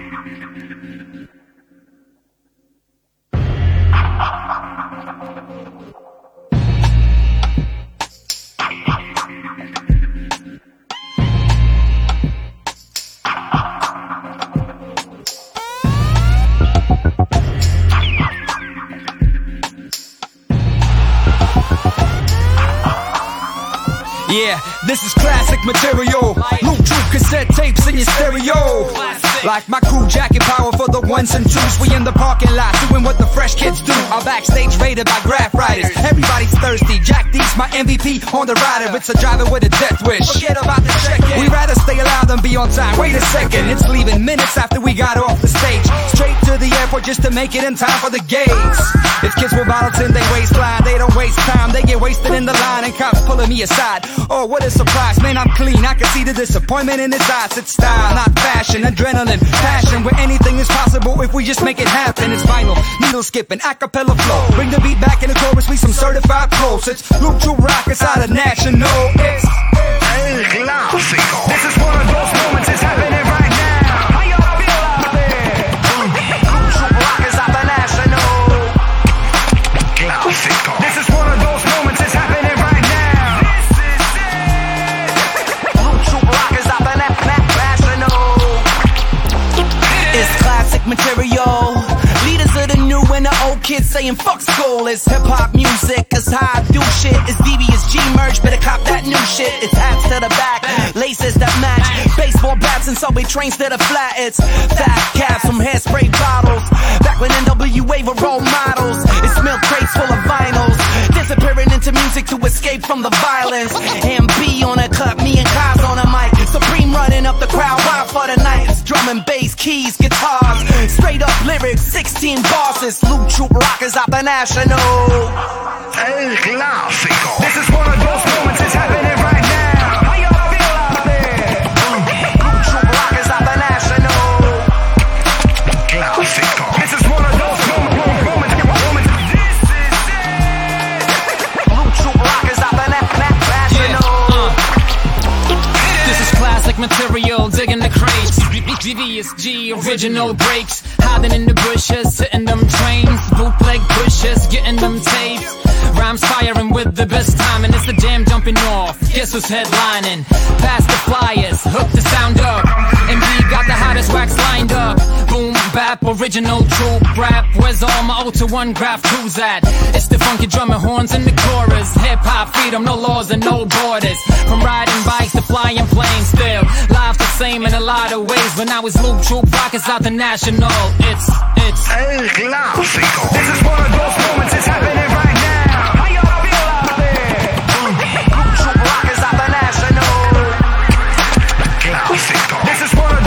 Yeah, this is classic material. Loop troop cassette tapes in your stereo. Like my crew, jacket power for the ones and twos. We in the parking lot doing what the fresh kids do. Our backstage raided by graph writers. Everybody's thirsty. Jack D's my MVP on the rider. It's a driver with a death wish. Forget about the check-in. We'd rather stay alive than be on time. Wait a second, it's leaving minutes after we got off the stage. Straight to the airport just to make it in time for the gates. It's kids with bottles in their waistline. They don't waste time. They get wasted in the line and cops pulling me aside. Oh, what a surprise, man, I'm clean. I can see the disappointment in his eyes. It's style, not fashion, adrenaline, passion, where anything is possible if we just make it happen. It's vinyl, needle skipping, acapella flow. Bring the beat back in the chorus, we some certified pros. It's Loop Troop Rock, it's out of national. It's El Clásico. This is one of those moments, it's happening right now. How y'all feel out there? Loop Troop Rock is out the national. Clásico. This is one of those moments, it's happening right now. It's classic material. Leaders of the new and the old kids saying fuck school. It's hip-hop music, it's how I do shit. It's devious G-merge, better cop that new shit. It's hats to the back, laces that match, baseball bats and subway trains that are flat. It's fat caps from hairspray bottles, back when NWA were role models. It's milk crates full of vinyls, disappearing into music to escape from the violence. MB on a cut, me and Kaz on a mic, Supreme running up the crowd, wild for the night. It's drum and bass, keys, guitars, straight up lyrics, 16 bosses. Loop Troop Rockers out the national. El Clásico. This is one of those moments, it's happening right now. How y'all feel out there? Loop Troop Rockers out the national. Clásico. This is one of those moments. This is it. Loop Troop Rockers out the national. This is classic material, digging the crates. GVSG, original breaks. Hiding in the bushes, hitting them trains. Bootleg pushes, getting them tapes. Rhymes firing with the best time, and it's the jam jumping off. Guess who's headlining? Pass the flyers, hook the sound up. MD got the hottest wax lined up. Boom, bap, original troop rap. Where's all my 0-1 graph crews at? It's the funky drum and horns in the chorus. Hip-hop freedom, no laws and no borders. From riding bikes to flying planes, still life's the same in a lot of ways. But now it's Loop Troop Rockets out the national. It's El Clásico. This is one of those moments, it's happening right now. How y'all feel out there? Loop Troop Rockets out the national. Clásico. This is one of